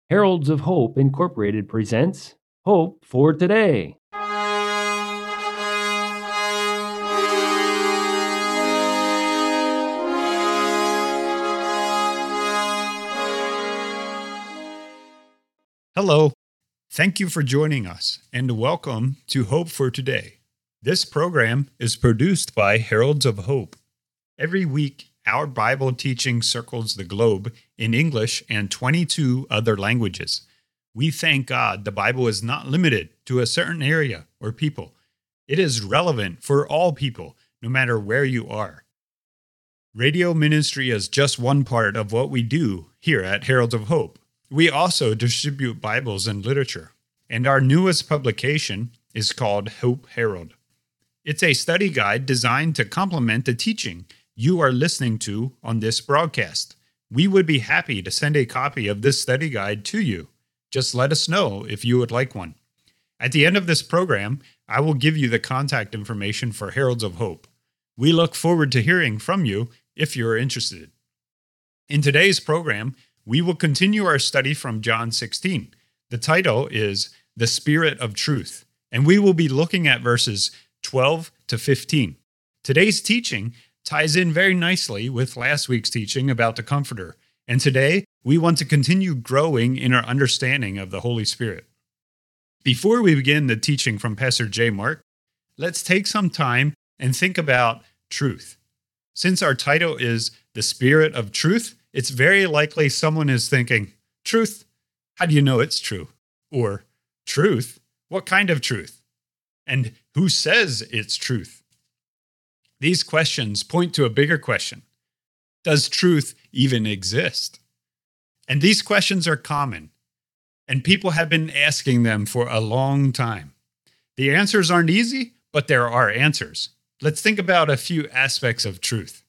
Heralds of Hope Incorporated presents Hope for Today. Hello. Thank you for joining us, and welcome to Hope for Today. This program is produced by Heralds of Hope. Every week, our Bible teaching circles the globe in English and 22 other languages. We thank God the Bible is not limited to a certain area or people. It is relevant for all people, no matter where you are. Radio ministry is just one part of what we do here at Heralds of Hope. We also distribute Bibles and literature, and our newest publication is called Hope Herald. It's a study guide designed to complement the teaching you are listening to on this broadcast. We would be happy to send a copy of this study guide to you. Just let us know if you would like one. At the end of this program, I will give you the contact information for Heralds of Hope. We look forward to hearing from you if you're interested. In today's program, we will continue our study from John 16. The title is The Spirit of Truth, and we will be looking at verses 12 to 15. Today's teaching ties in very nicely with last week's teaching about the Comforter, and today we want to continue growing in our understanding of the Holy Spirit. Before we begin the teaching from Pastor J. Mark, let's take some time and think about truth. Since our title is The Spirit of Truth, it's very likely someone is thinking, truth? How do you know it's true? Or, truth? What kind of truth? And who says it's truth? These questions point to a bigger question. Does truth even exist? And these questions are common, and people have been asking them for a long time. The answers aren't easy, but there are answers. Let's think about a few aspects of truth.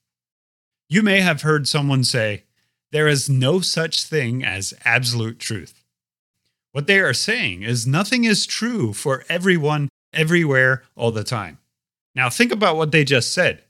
You may have heard someone say, there is no such thing as absolute truth. What they are saying is nothing is true for everyone, everywhere, all the time. Now think about what they just said.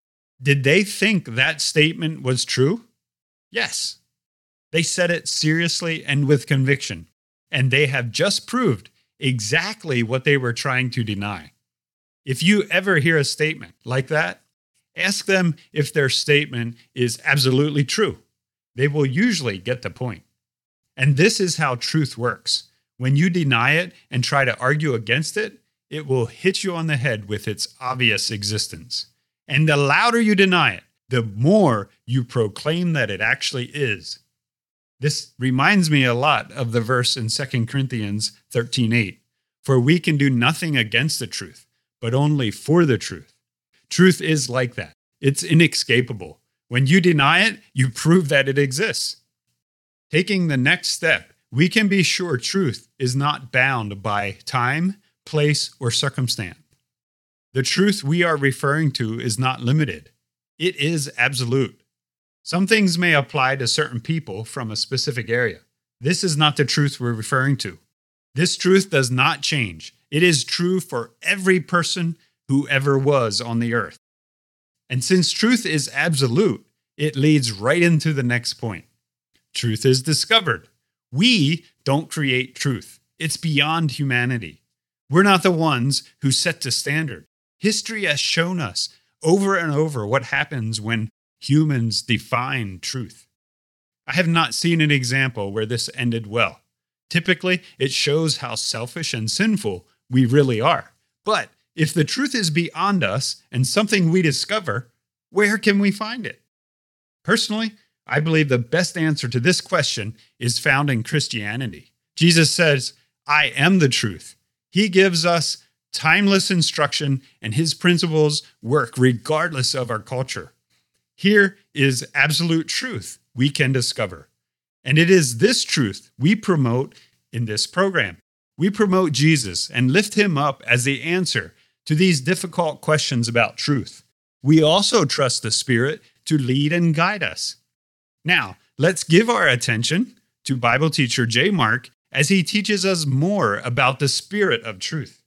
Did they think that statement was true? Yes. They said it seriously and with conviction, and they have just proved exactly what they were trying to deny. If you ever hear a statement like that, ask them if their statement is absolutely true. They will usually get the point. And this is how truth works. When you deny it and try to argue against it, it will hit you on the head with its obvious existence. And the louder you deny it, the more you proclaim that it actually is. This reminds me a lot of the verse in 2 Corinthians 13:8. For we can do nothing against the truth, but only for the truth. Truth is like that. It's inescapable. When you deny it, you prove that it exists. Taking the next step, we can be sure truth is not bound by time, place, or circumstance. The truth we are referring to is not limited. It is absolute. Some things may apply to certain people from a specific area. This is not the truth we're referring to. This truth does not change. It is true for every person who ever was on the earth. And since truth is absolute, it leads right into the next point. Truth is discovered. We don't create truth. It's beyond humanity. We're not the ones who set the standard. History has shown us over and over what happens when humans define truth. I have not seen an example where this ended well. Typically, it shows how selfish and sinful we really are. But if the truth is beyond us and something we discover, where can we find it? Personally, I believe the best answer to this question is found in Christianity. Jesus says, I am the truth. He gives us timeless instruction, and his principles work regardless of our culture. Here is absolute truth we can discover. And it is this truth we promote in this program. We promote Jesus and lift him up as the answer to these difficult questions about truth. We also trust the Spirit to lead and guide us. Now, let's give our attention to Bible teacher J. Mark as he teaches us more about the Spirit of truth.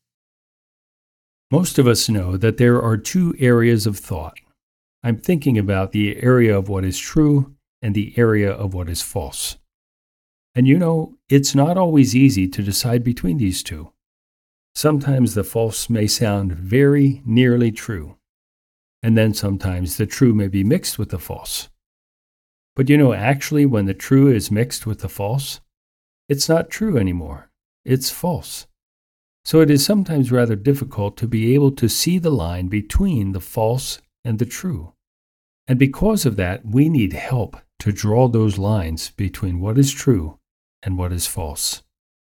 Most of us know that there are two areas of thought. I'm thinking about the area of what is true and the area of what is false. And it's not always easy to decide between these two. Sometimes the false may sound very nearly true, and then sometimes the true may be mixed with the false. But actually, when the true is mixed with the false, it's not true anymore. It's false. So it is sometimes rather difficult to be able to see the line between the false and the true. And because of that, we need help to draw those lines between what is true and what is false.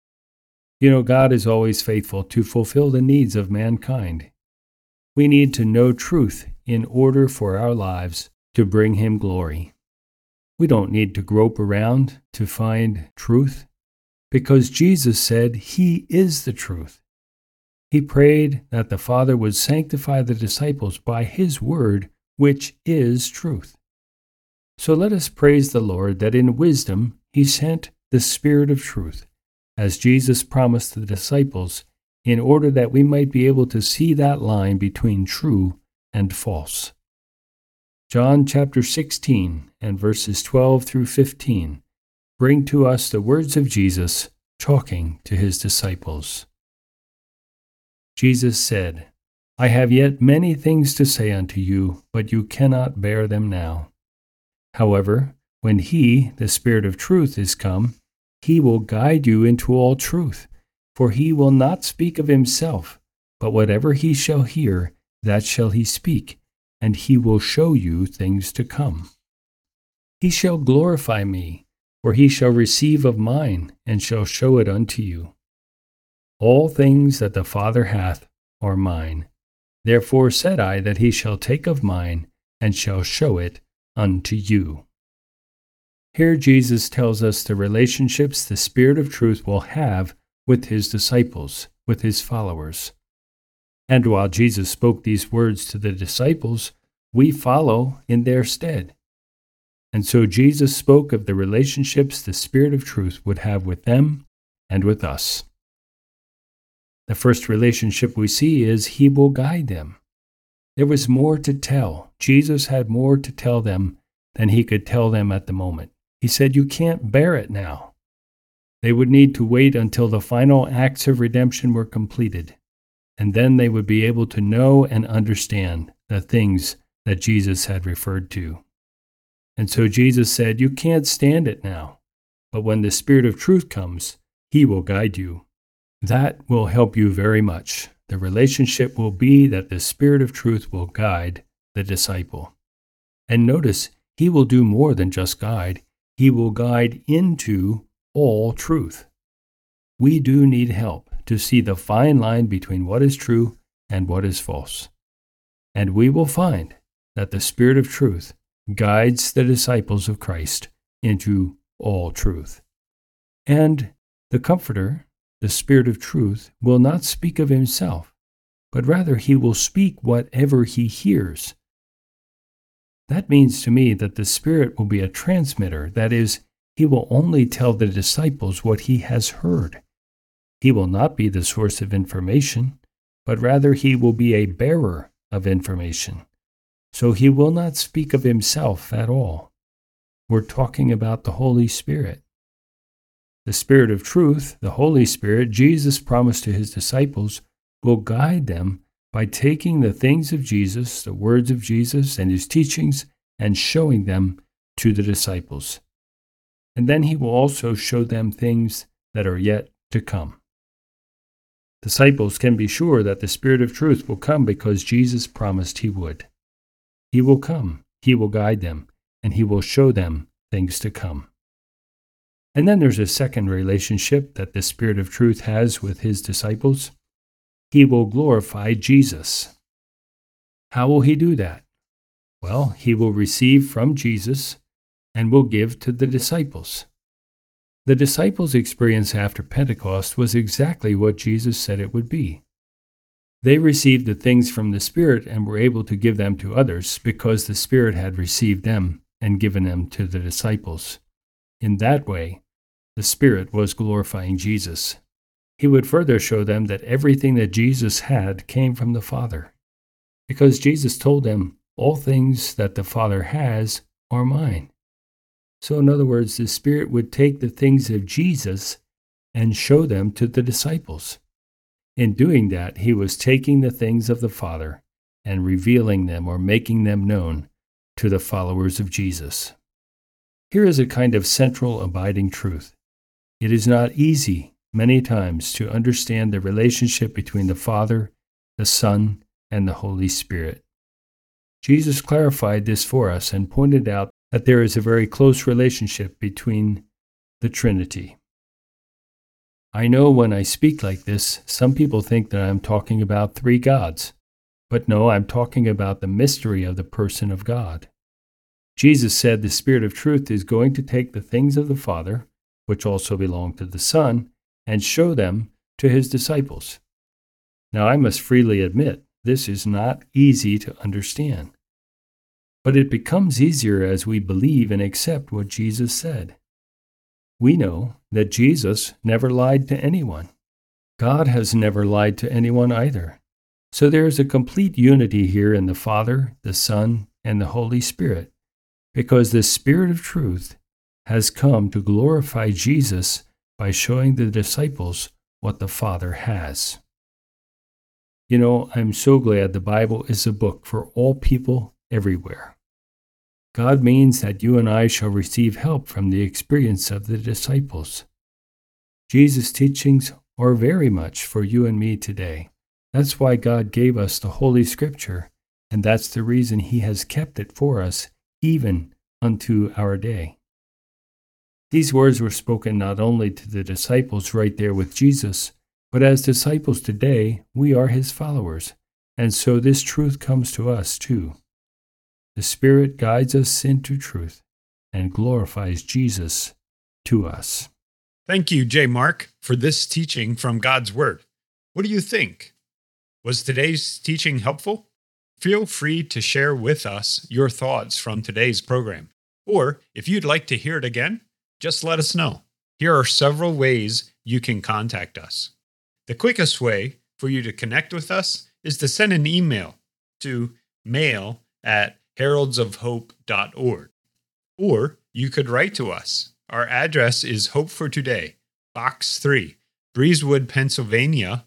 God is always faithful to fulfill the needs of mankind. We need to know truth in order for our lives to bring Him glory. We don't need to grope around to find truth, because Jesus said He is the truth. He prayed that the Father would sanctify the disciples by His word, which is truth. So let us praise the Lord that in wisdom He sent the Spirit of truth, as Jesus promised the disciples, in order that we might be able to see that line between true and false. John chapter 16 and verses 12 through 15 bring to us the words of Jesus talking to His disciples. Jesus said, I have yet many things to say unto you, but you cannot bear them now. However, when He, the Spirit of truth, is come, He will guide you into all truth, for He will not speak of Himself, but whatever He shall hear, that shall He speak, and He will show you things to come. He shall glorify me, for He shall receive of mine, and shall show it unto you. All things that the Father hath are mine. Therefore said I that He shall take of mine, and shall show it unto you. Here Jesus tells us the relationships the Spirit of truth will have with His disciples, with His followers. And while Jesus spoke these words to the disciples, we follow in their stead. And so Jesus spoke of the relationships the Spirit of truth would have with them and with us. The first relationship we see is He will guide them. There was more to tell. Jesus had more to tell them than He could tell them at the moment. He said, you can't bear it now. They would need to wait until the final acts of redemption were completed, and then they would be able to know and understand the things that Jesus had referred to. And so Jesus said, you can't stand it now, but when the Spirit of truth comes, He will guide you. That will help you very much. The relationship will be that the Spirit of truth will guide the disciple. And notice, He will do more than just guide. He will guide into all truth. We do need help to see the fine line between what is true and what is false. And we will find that the Spirit of truth guides the disciples of Christ into all truth. And the Comforter, the Spirit of truth, will not speak of Himself, but rather He will speak whatever He hears. That means to me that the Spirit will be a transmitter. That is, He will only tell the disciples what He has heard. He will not be the source of information, but rather He will be a bearer of information. So He will not speak of Himself at all. We're talking about the Holy Spirit. The Spirit of truth, the Holy Spirit, Jesus promised to His disciples, will guide them by taking the things of Jesus, the words of Jesus, and His teachings, and showing them to the disciples. And then He will also show them things that are yet to come. Disciples can be sure that the Spirit of truth will come because Jesus promised He would. He will come, He will guide them, and He will show them things to come. And then there's a second relationship that the Spirit of truth has with His disciples. He will glorify Jesus. How will He do that? Well, He will receive from Jesus and will give to the disciples. The disciples' experience after Pentecost was exactly what Jesus said it would be. They received the things from the Spirit and were able to give them to others because the Spirit had received them and given them to the disciples. In that way, the Spirit was glorifying Jesus. He would further show them that everything that Jesus had came from the Father, because Jesus told them, all things that the Father has are mine. So in other words, the Spirit would take the things of Jesus and show them to the disciples. In doing that, he was taking the things of the Father and revealing them or making them known to the followers of Jesus. Here is a kind of central abiding truth. It is not easy, many times, to understand the relationship between the Father, the Son, and the Holy Spirit. Jesus clarified this for us and pointed out that there is a very close relationship between the Trinity. I know when I speak like this, some people think that I'm talking about three gods. But no, I'm talking about the mystery of the person of God. Jesus said the Spirit of truth is going to take the things of the Father, which also belong to the Son, and show them to his disciples. Now, I must freely admit, this is not easy to understand. But it becomes easier as we believe and accept what Jesus said. We know that Jesus never lied to anyone. God has never lied to anyone either. So there is a complete unity here in the Father, the Son, and the Holy Spirit, because the Spirit of truth has come to glorify Jesus by showing the disciples what the Father has. You know, I'm so glad the Bible is a book for all people everywhere. God means that you and I shall receive help from the experience of the disciples. Jesus' teachings are very much for you and me today. That's why God gave us the Holy Scripture, and that's the reason He has kept it for us even unto our day. These words were spoken not only to the disciples right there with Jesus, but as disciples today, we are His followers, and so this truth comes to us too. The Spirit guides us into truth and glorifies Jesus to us. Thank you, J. Mark, for this teaching from God's Word. What do you think? Was today's teaching helpful? Feel free to share with us your thoughts from today's program. Or if you'd like to hear it again, just let us know. Here are several ways you can contact us. The quickest way for you to connect with us is to send an email to mail@heraldsofhope.org. Or you could write to us. Our address is Hope for Today, Box 3, Breezewood, Pennsylvania,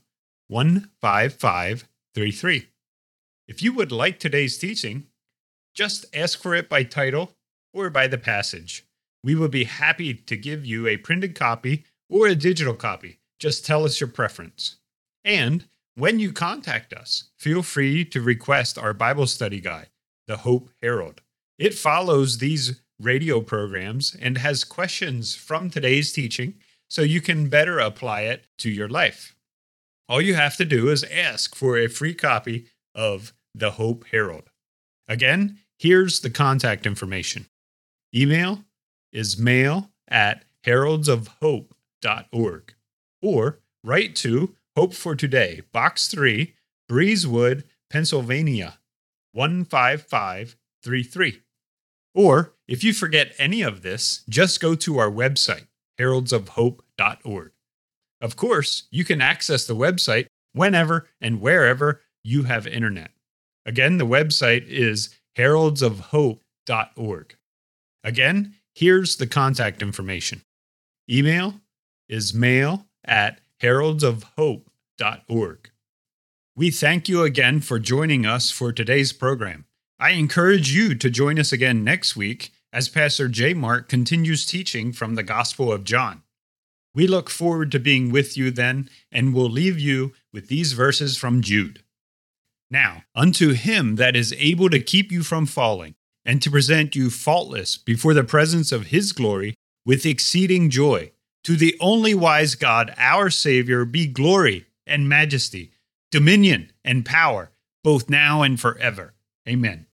15533. If you would like today's teaching, just ask for it by title or by the passage. We will be happy to give you a printed copy or a digital copy. Just tell us your preference. And when you contact us, feel free to request our Bible study guide, The Hope Herald. It follows these radio programs and has questions from today's teaching so you can better apply it to your life. All you have to do is ask for a free copy of The Hope Herald. Again, here's the contact information. Email is mail@heraldsofhope.org. Or write to Hope for Today, Box 3, Breezewood, Pennsylvania, 15533. Or if you forget any of this, just go to our website, heraldsofhope.org. Of course, you can access the website whenever and wherever you have internet. Again, the website is heraldsofhope.org. Again, here's the contact information. Email is mail@heraldsofhope.org. We thank you again for joining us for today's program. I encourage you to join us again next week as Pastor J. Mark continues teaching from the Gospel of John. We look forward to being with you then, and will leave you with these verses from Jude. Now, unto him that is able to keep you from falling, and to present you faultless before the presence of his glory with exceeding joy, to the only wise God, our Savior, be glory and majesty, dominion and power, both now and forever. Amen.